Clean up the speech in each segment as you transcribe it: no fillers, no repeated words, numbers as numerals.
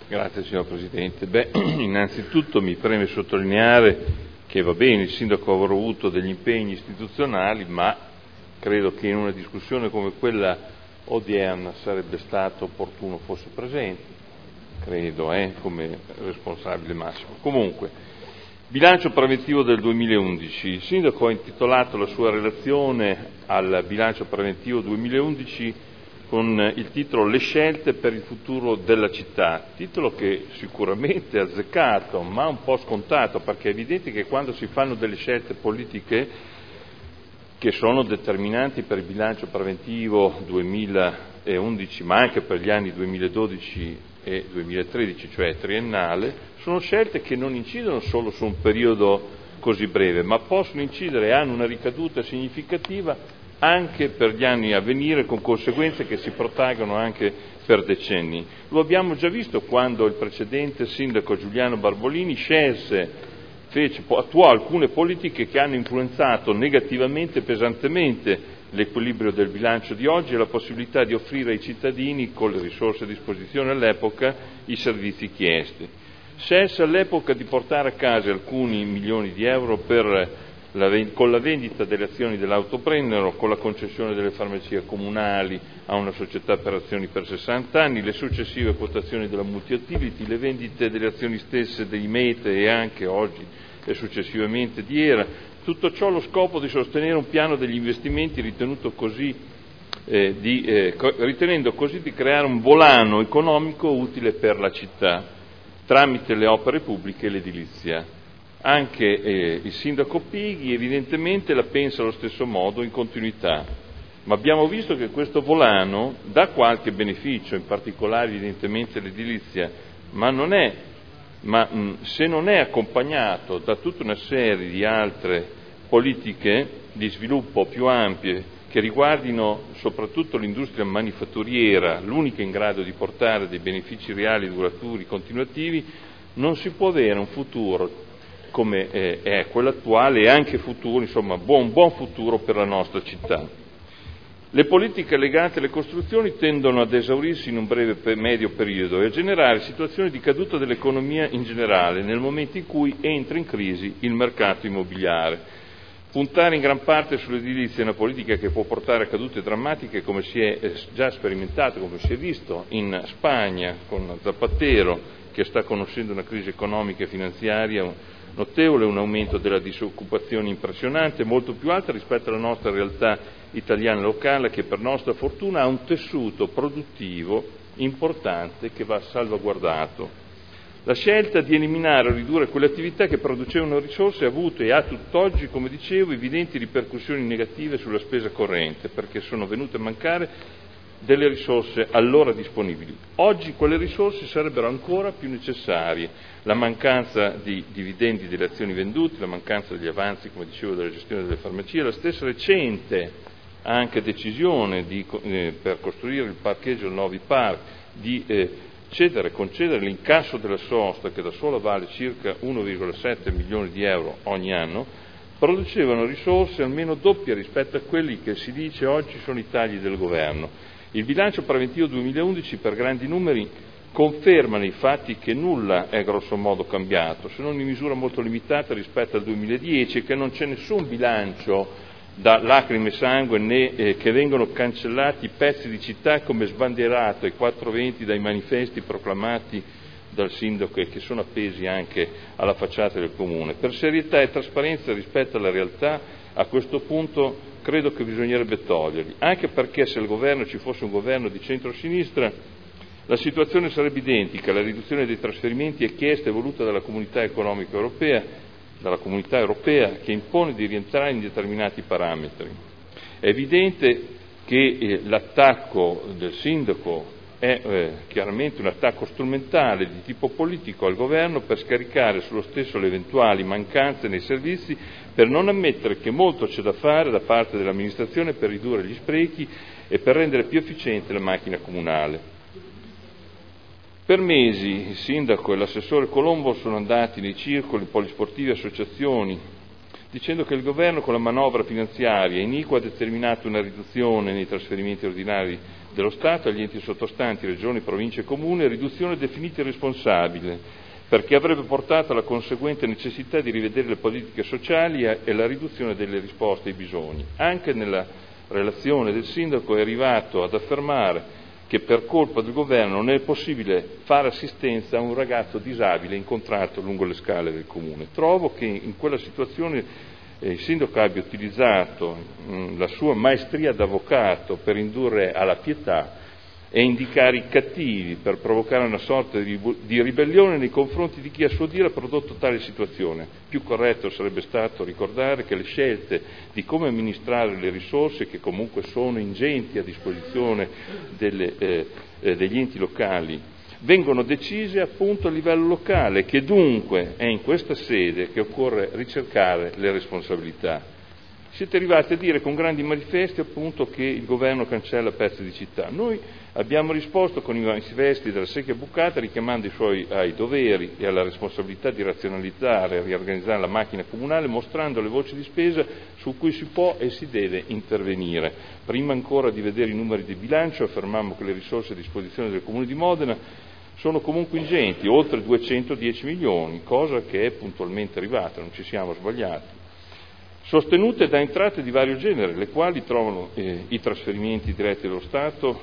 Grazie signor Presidente. Innanzitutto mi preme sottolineare che va bene, il Sindaco avrà avuto degli impegni istituzionali, ma credo che in una discussione come quella odierna sarebbe stato opportuno fosse presente, credo, come responsabile massimo. Comunque, bilancio preventivo del 2011. Il Sindaco ha intitolato la sua relazione al bilancio preventivo 2011 con il titolo Le scelte per il futuro della città, titolo che sicuramente è azzeccato, ma un po' scontato, perché è evidente che quando si fanno delle scelte politiche che sono determinanti per il bilancio preventivo 2011, ma anche per gli anni 2012 e 2013, cioè triennale, sono scelte che non incidono solo su un periodo così breve, ma possono incidere e hanno una ricaduta significativa anche per gli anni a venire, con conseguenze che si protraggono anche per decenni. Lo abbiamo già visto quando il precedente sindaco Giuliano Barbolini attuò alcune politiche che hanno influenzato negativamente e pesantemente l'equilibrio del bilancio di oggi e la possibilità di offrire ai cittadini, con le risorse a disposizione all'epoca, i servizi chiesti. Scelse all'epoca di portare a casa alcuni milioni di euro con la vendita delle azioni dell'Autoprendero, con la concessione delle farmacie comunali a una società per azioni per 60 anni, le successive quotazioni della multi-utility, le vendite delle azioni stesse dei Mete e anche oggi e successivamente di Era, tutto ciò allo scopo di sostenere un piano degli investimenti ritenendo così di creare un volano economico utile per la città tramite le opere pubbliche e l'edilizia. Anche il sindaco Pighi evidentemente la pensa allo stesso modo, in continuità, ma abbiamo visto che questo volano dà qualche beneficio, in particolare evidentemente l'edilizia, ma se non è accompagnato da tutta una serie di altre politiche di sviluppo più ampie che riguardino soprattutto l'industria manifatturiera, l'unica in grado di portare dei benefici reali, duraturi, continuativi, non si può avere un futuro come è quello attuale e anche futuro, insomma, buon futuro per la nostra città. Le politiche legate alle costruzioni tendono ad esaurirsi in un breve e medio periodo e a generare situazioni di caduta dell'economia in generale nel momento in cui entra in crisi il mercato immobiliare. Puntare in gran parte sull'edilizia è una politica che può portare a cadute drammatiche, come si è già sperimentato, come si è visto in Spagna con Zapatero, che sta conoscendo una crisi economica e finanziaria notevole, un aumento della disoccupazione impressionante, molto più alta rispetto alla nostra realtà italiana locale, che per nostra fortuna ha un tessuto produttivo importante che va salvaguardato. La scelta di eliminare o ridurre quelle attività che producevano risorse ha avuto e ha tutt'oggi, come dicevo, evidenti ripercussioni negative sulla spesa corrente, perché sono venute a mancare delle risorse allora disponibili. Oggi quelle risorse sarebbero ancora più necessarie. La mancanza di dividendi delle azioni vendute, la mancanza degli avanzi, come dicevo, della gestione delle farmacie, la stessa recente anche decisione per costruire il parcheggio del Novi Park di concedere l'incasso della sosta, che da sola vale circa 1,7 milioni di euro ogni anno, producevano risorse almeno doppie rispetto a quelli che si dice oggi sono i tagli del governo. Il bilancio preventivo 2011 per grandi numeri conferma nei fatti che nulla è grosso modo cambiato, se non in misura molto limitata rispetto al 2010, e che non c'è nessun bilancio da lacrime e sangue né che vengono cancellati pezzi di città come sbandierato ai 420 dai manifesti proclamati dal sindaco e che sono appesi anche alla facciata del comune. Per serietà e trasparenza rispetto alla realtà, a questo punto credo che bisognerebbe toglierli, anche perché se il governo ci fosse un governo di centro-sinistra la situazione sarebbe identica, la riduzione dei trasferimenti è chiesta e voluta dalla Comunità Economica Europea, dalla Comunità Europea, che impone di rientrare in determinati parametri. È evidente che l'attacco del sindaco è chiaramente un attacco strumentale di tipo politico al governo per scaricare sullo stesso le eventuali mancanze nei servizi, per non ammettere che molto c'è da fare da parte dell'amministrazione per ridurre gli sprechi e per rendere più efficiente la macchina comunale. Per mesi il sindaco e l'assessore Colombo sono andati nei circoli, polisportivi e associazioni dicendo che il Governo con la manovra finanziaria iniqua ha determinato una riduzione nei trasferimenti ordinari dello Stato agli enti sottostanti, regioni, province e comuni, riduzione definita irresponsabile, perché avrebbe portato alla conseguente necessità di rivedere le politiche sociali e la riduzione delle risposte ai bisogni. Anche nella relazione del Sindaco è arrivato ad affermare che per colpa del Governo non è possibile fare assistenza a un ragazzo disabile incontrato lungo le scale del Comune. Trovo che in quella situazione il Sindaco abbia utilizzato la sua maestria d'avvocato per indurre alla pietà e indicare i cattivi per provocare una sorta di ribellione nei confronti di chi a suo dire ha prodotto tale situazione. Più corretto sarebbe stato ricordare che le scelte di come amministrare le risorse, che comunque sono ingenti a disposizione degli enti locali, vengono decise appunto a livello locale, che dunque è in questa sede che occorre ricercare le responsabilità. Siete arrivati a dire con grandi manifesti appunto che il governo cancella pezzi di città. Noi abbiamo risposto con i manifesti della secchia bucata, richiamando ai doveri e alla responsabilità di razionalizzare e riorganizzare la macchina comunale, mostrando le voci di spesa su cui si può e si deve intervenire. Prima ancora di vedere i numeri di bilancio affermammo che le risorse a disposizione del Comune di Modena sono comunque ingenti, oltre 210 milioni, cosa che è puntualmente arrivata, non ci siamo sbagliati, sostenute da entrate di vario genere, le quali trovano i trasferimenti diretti dello Stato,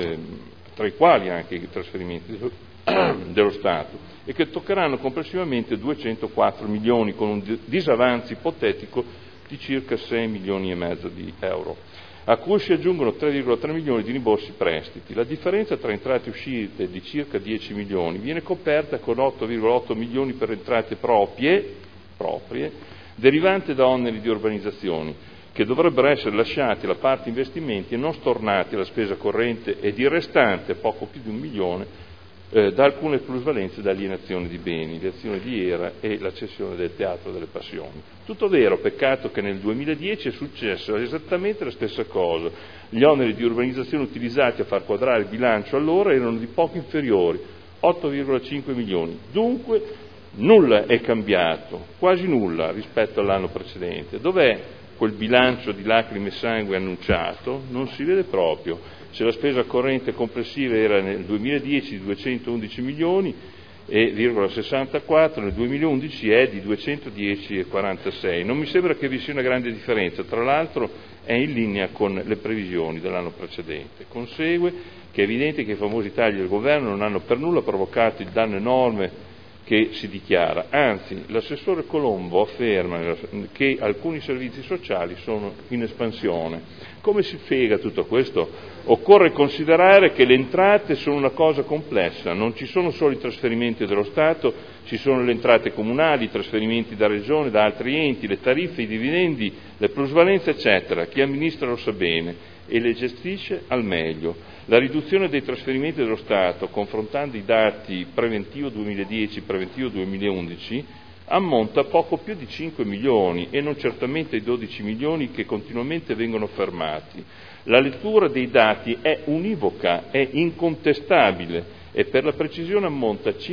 tra i quali anche i trasferimenti dello Stato, e che toccheranno complessivamente 204 milioni, con un disavanzo ipotetico di circa 6 milioni e mezzo di euro, a cui si aggiungono 3,3 milioni di rimborsi prestiti. La differenza tra entrate e uscite di circa 10 milioni viene coperta con 8,8 milioni per entrate proprie, derivante da oneri di urbanizzazione, che dovrebbero essere lasciati alla parte investimenti e non stornati alla spesa corrente, ed il restante, poco più di 1 milione, da alcune plusvalenze da alienazione di beni, l'azione di Era e la cessione del Teatro delle Passioni. Tutto vero, peccato che nel 2010 è successo esattamente la stessa cosa. Gli oneri di urbanizzazione utilizzati a far quadrare il bilancio allora erano di poco inferiori, 8,5 milioni. Dunque nulla è cambiato, quasi nulla rispetto all'anno precedente. Dov'è quel bilancio di lacrime e sangue annunciato? Non si vede proprio. Se la spesa corrente complessiva era nel 2010 di 211 milioni e 64, nel 2011 è di 210,46. Non mi sembra che vi sia una grande differenza, tra l'altro è in linea con le previsioni dell'anno precedente. Consegue che è evidente che i famosi tagli del governo non hanno per nulla provocato il danno enorme che si dichiara, anzi l'assessore Colombo afferma che alcuni servizi sociali sono in espansione. Come si spiega tutto questo? Occorre considerare che le entrate sono una cosa complessa, non ci sono solo i trasferimenti dello Stato, ci sono le entrate comunali, i trasferimenti da regione, da altri enti, le tariffe, i dividendi, le plusvalenze eccetera. Chi amministra lo sa bene e le gestisce al meglio. La riduzione dei trasferimenti dello Stato, confrontando i dati preventivo 2010 e preventivo 2011, ammonta a poco più di 5 milioni e non certamente ai 12 milioni che continuamente vengono fermati. La lettura dei dati è univoca, è incontestabile e per la precisione ammonta a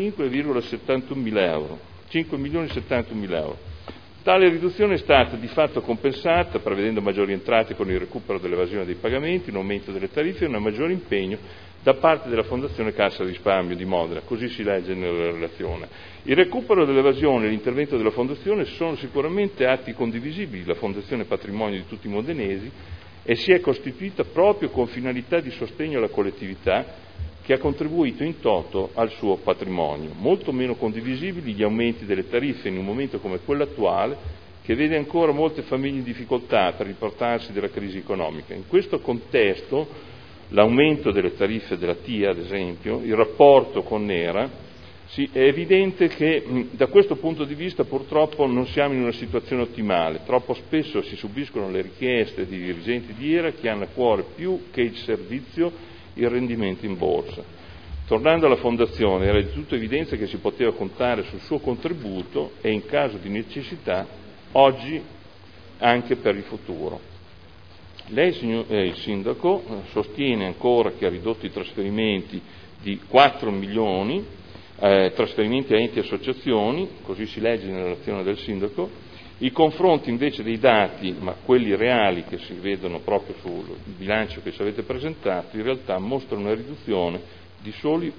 5,71 mila euro, 5 milioni e 71 mila euro. Tale riduzione è stata di fatto compensata, prevedendo maggiori entrate con il recupero dell'evasione dei pagamenti, un aumento delle tariffe e un maggiore impegno da parte della Fondazione Cassa Risparmio di Modena, così si legge nella relazione. Il recupero dell'evasione e l'intervento della Fondazione sono sicuramente atti condivisibili. La Fondazione è patrimonio di tutti i modenesi e si è costituita proprio con finalità di sostegno alla collettività, che ha contribuito in toto al suo patrimonio. Molto meno condivisibili gli aumenti delle tariffe in un momento come quello attuale, che vede ancora molte famiglie in difficoltà per riportarsi dalla crisi economica. In questo contesto, l'aumento delle tariffe della TIA, ad esempio, il rapporto con Nera, è evidente che da questo punto di vista purtroppo non siamo in una situazione ottimale. Troppo spesso si subiscono le richieste di dirigenti di Era che hanno a cuore più che il servizio il rendimento in borsa. Tornando alla Fondazione, era di tutta evidenza che si poteva contare sul suo contributo e in caso di necessità, oggi anche per il futuro. Lei, il Sindaco, sostiene ancora che ha ridotto i trasferimenti di 4 milioni, trasferimenti a enti e associazioni, così si legge nella relazione del Sindaco, I confronti invece dei dati, ma quelli reali che si vedono proprio sul bilancio che ci avete presentato, in realtà mostrano una riduzione di soli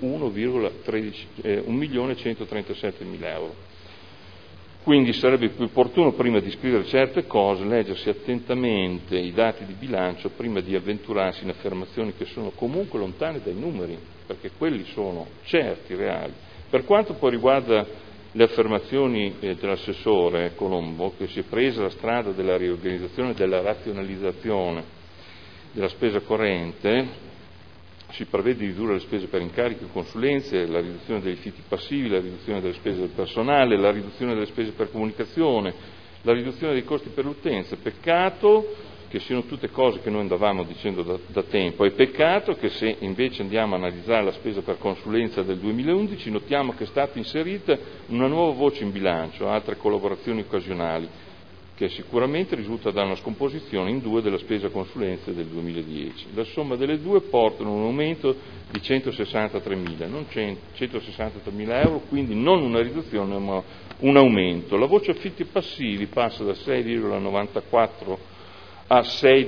1.137.000 euro. Quindi sarebbe più opportuno, prima di scrivere certe cose, leggersi attentamente i dati di bilancio prima di avventurarsi in affermazioni che sono comunque lontane dai numeri, perché quelli sono certi, reali. Per quanto poi riguarda le affermazioni dell'assessore Colombo, che si è presa la strada della riorganizzazione e della razionalizzazione della spesa corrente, si prevede di ridurre le spese per incarichi e consulenze, la riduzione degli affitti passivi, la riduzione delle spese del personale, la riduzione delle spese per comunicazione, la riduzione dei costi per l'utenza. Peccato che siano tutte cose che noi andavamo dicendo da tempo, e peccato che se invece andiamo a analizzare la spesa per consulenza del 2011 notiamo che è stata inserita una nuova voce in bilancio, altre collaborazioni occasionali, che sicuramente risulta da una scomposizione in due della spesa consulenza del 2010. La somma delle due portano un aumento di 163.000, non 163.000 euro, quindi non una riduzione ma un aumento. La voce affitti passivi passa da 6,94 a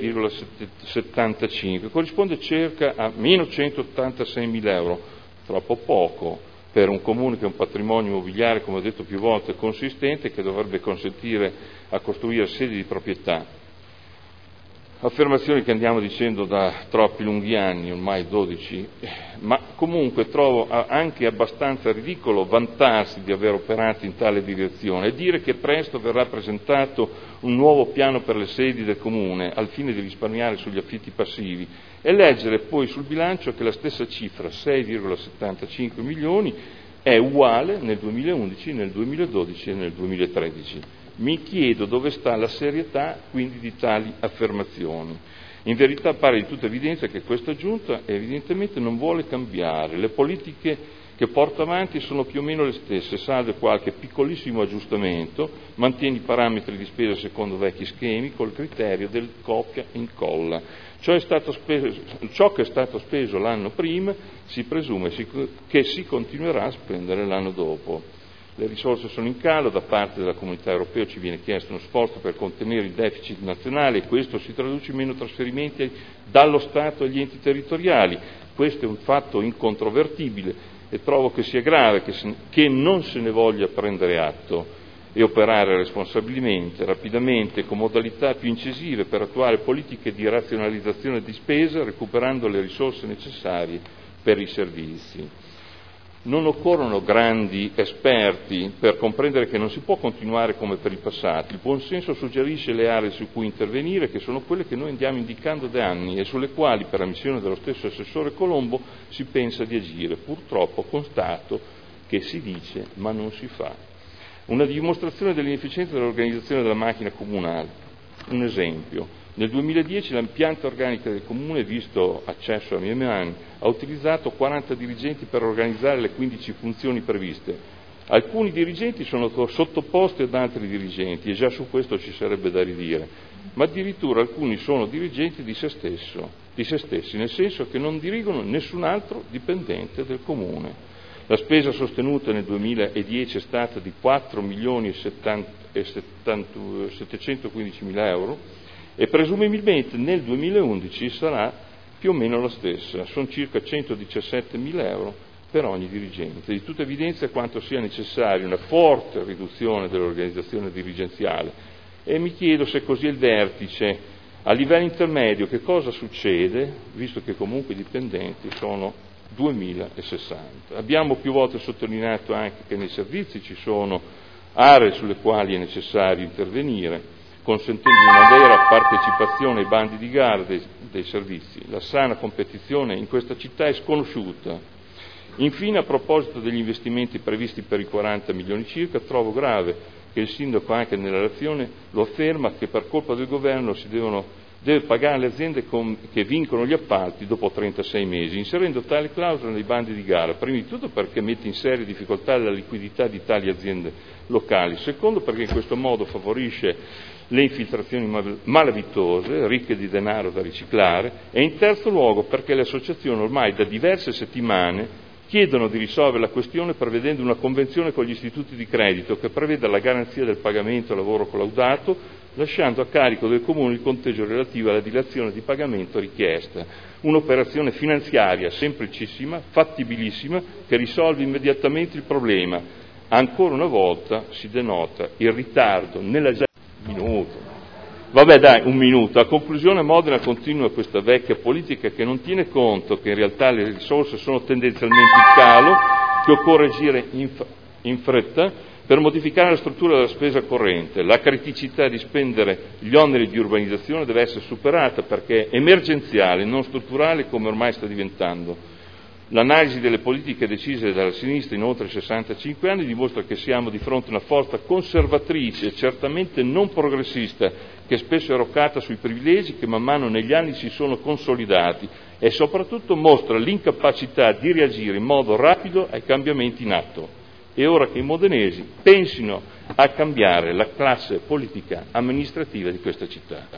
6,75, corrisponde circa a meno 186.000 euro, troppo poco per un comune che ha un patrimonio immobiliare, come ho detto più volte, consistente, che dovrebbe consentire a costruire sedi di proprietà. Affermazioni che andiamo dicendo da troppi lunghi anni, ormai 12, ma comunque trovo anche abbastanza ridicolo vantarsi di aver operato in tale direzione e dire che presto verrà presentato un nuovo piano per le sedi del Comune al fine di risparmiare sugli affitti passivi e leggere poi sul bilancio che la stessa cifra, 6,75 milioni, è uguale nel 2011, nel 2012 e nel 2013. Mi chiedo dove sta la serietà quindi di tali affermazioni. In verità pare di tutta evidenza che questa Giunta evidentemente non vuole cambiare. Le politiche che porta avanti sono più o meno le stesse, salvo qualche piccolissimo aggiustamento, mantiene i parametri di spesa secondo vecchi schemi col criterio del copia e incolla. Ciò che è stato speso l'anno prima si presume che si continuerà a spendere l'anno dopo. Le risorse sono in calo, da parte della Comunità Europea ci viene chiesto uno sforzo per contenere il deficit nazionale e questo si traduce in meno trasferimenti dallo Stato agli enti territoriali. Questo è un fatto incontrovertibile e trovo che sia grave che non se ne voglia prendere atto e operare responsabilmente, rapidamente, con modalità più incisive per attuare politiche di razionalizzazione di spesa, recuperando le risorse necessarie per i servizi. Non occorrono grandi esperti per comprendere che non si può continuare come per il passato. Il buonsenso suggerisce le aree su cui intervenire, che sono quelle che noi andiamo indicando da anni e sulle quali, per ammissione dello stesso assessore Colombo, si pensa di agire. Purtroppo constato che si dice ma non si fa. Una dimostrazione dell'inefficienza dell'organizzazione della macchina comunale. Un esempio. Nel 2010 l'impianta organica del Comune, visto accesso alle mie mani, ha utilizzato 40 dirigenti per organizzare le 15 funzioni previste. Alcuni dirigenti sono sottoposti ad altri dirigenti e già su questo ci sarebbe da ridire, ma addirittura alcuni sono dirigenti di se stessi, nel senso che non dirigono nessun altro dipendente del Comune. La spesa sostenuta nel 2010 è stata di 4.715.000 euro, e presumibilmente nel 2011 sarà più o meno la stessa, sono circa 117.000 euro per ogni dirigente. Di tutta evidenza quanto sia necessaria una forte riduzione dell'organizzazione dirigenziale e mi chiedo se così è il vertice. A livello intermedio che cosa succede, visto che comunque i dipendenti sono 2.060. Abbiamo più volte sottolineato anche che nei servizi ci sono aree sulle quali è necessario intervenire, consentendo una vera partecipazione ai bandi di gara dei servizi. La sana competizione in questa città è sconosciuta. Infine, a proposito degli investimenti previsti per i 40 milioni circa, trovo grave che il sindaco anche nella relazione lo afferma che per colpa del governo deve pagare le aziende che vincono gli appalti dopo 36 mesi, inserendo tale clausola nei bandi di gara, prima di tutto perché mette in seria difficoltà la liquidità di tali aziende locali, secondo perché in questo modo favorisce le infiltrazioni malavitose, ricche di denaro da riciclare, e in terzo luogo perché le associazioni ormai da diverse settimane chiedono di risolvere la questione prevedendo una convenzione con gli istituti di credito che preveda la garanzia del pagamento a lavoro collaudato, lasciando a carico del Comune il conteggio relativo alla dilazione di pagamento richiesta. Un'operazione finanziaria semplicissima, fattibilissima, che risolve immediatamente il problema. Ancora una volta si denota il ritardo nella già... Vabbè dai, un minuto. A conclusione, Modena continua questa vecchia politica che non tiene conto che in realtà le risorse sono tendenzialmente in calo, che occorre agire in fretta per modificare la struttura della spesa corrente. La criticità di spendere gli oneri di urbanizzazione deve essere superata perché è emergenziale, non strutturale come ormai sta diventando. L'analisi delle politiche decise dalla sinistra in oltre 65 anni dimostra che siamo di fronte a una forza conservatrice e certamente non progressista, che spesso è roccata sui privilegi che man mano negli anni si sono consolidati e soprattutto mostra l'incapacità di reagire in modo rapido ai cambiamenti in atto. È ora che i modenesi pensino a cambiare la classe politica amministrativa di questa città.